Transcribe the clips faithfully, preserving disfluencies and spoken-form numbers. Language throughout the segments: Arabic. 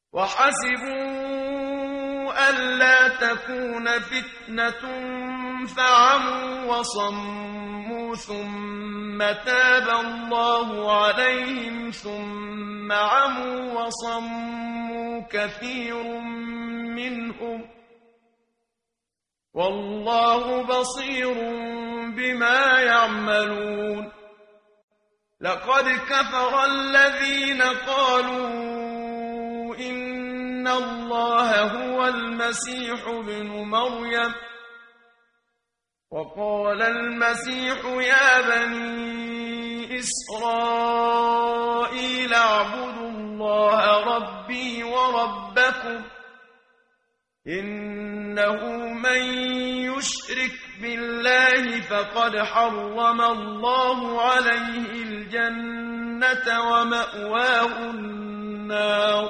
وحسبوا ألا تكون فتنة فعموا وصموا ثم تاب الله عليهم ثم عموا وصموا كثير منهم والله بصير بما يعملون. لقد كفر الذين قالوا إن الله هو المسيح ابن مريم وقال المسيح يا بني إسرائيل اعبدوا الله ربي وربكم إنه من يشرك بالله فقد حرم الله عليه الجنة ومأواه النار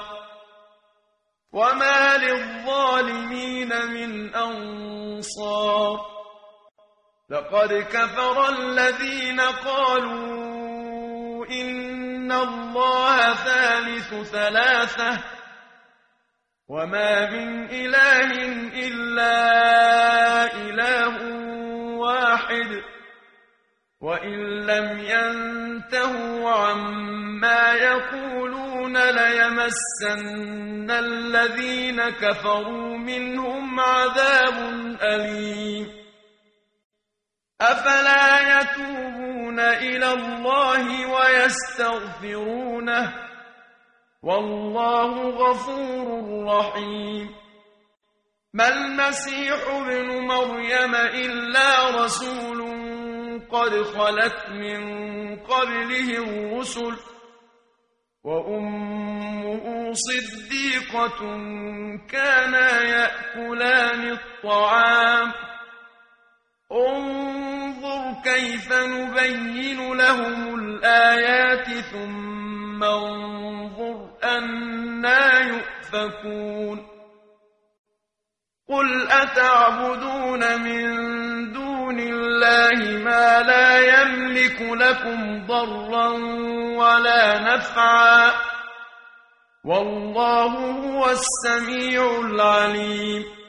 وما للظالمين من أنصار. لقد كفر الذين قالوا إن الله ثالث ثلاثة وما من إله إلا إله واحد وإن لم ينتهوا عما يقولون ليمسن الذين كفروا منهم عذاب أليم. أفلا يتوبون إلى الله ويستغفرونه والله غفور رحيم. ما المسيح ابن مريم إلا رسول قد خلت من قبله الرسل وأمه صديقة كانا يأكلان الطعام انظر كيف نبين لهم الآيات ثم انظر أنا يؤفكون. قل أتعبدون من دون الله ما لا يملك لكم ضرا ولا نفعا والله هو السميع العليم.